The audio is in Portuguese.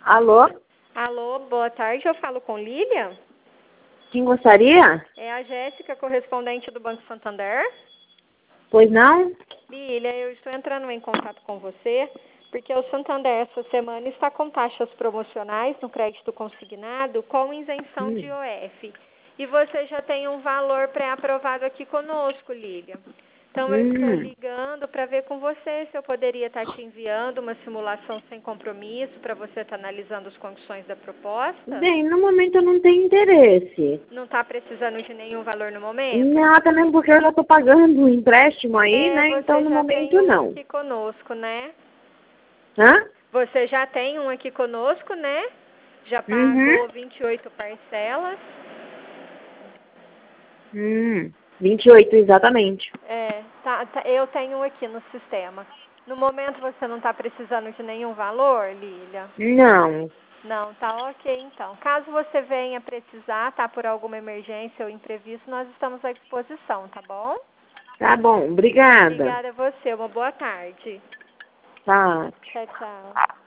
Alô? Alô, boa tarde, eu falo com Lília? Quem gostaria? É a Jéssica, correspondente do Banco Santander. Pois não? Lília, eu estou entrando em contato com você porque o Santander essa semana está com taxas promocionais no crédito consignado com isenção de IOF. E você já tem um valor pré-aprovado aqui conosco, Lília. Então eu estou ligando para ver com você se eu poderia estar te enviando uma simulação sem compromisso para você estar analisando as condições da proposta. Bem, no momento eu não tenho interesse. Não está precisando de nenhum valor no momento? Não, até mesmo porque eu já estou pagando um empréstimo aí, né? Então no Você já momento tem um não. aqui conosco, né? Hã? Você já tem um aqui conosco, né? Já Uhum. pagou 28 parcelas. 28, exatamente. Eu tenho um aqui no sistema. No momento você não está precisando de nenhum valor, Lília? Não. Não, tá ok então. Caso você venha precisar, tá, por alguma emergência ou imprevisto, nós estamos à disposição, tá bom? Tá bom, obrigada. Obrigada a você, uma boa tarde. Tá. Tchau, tchau.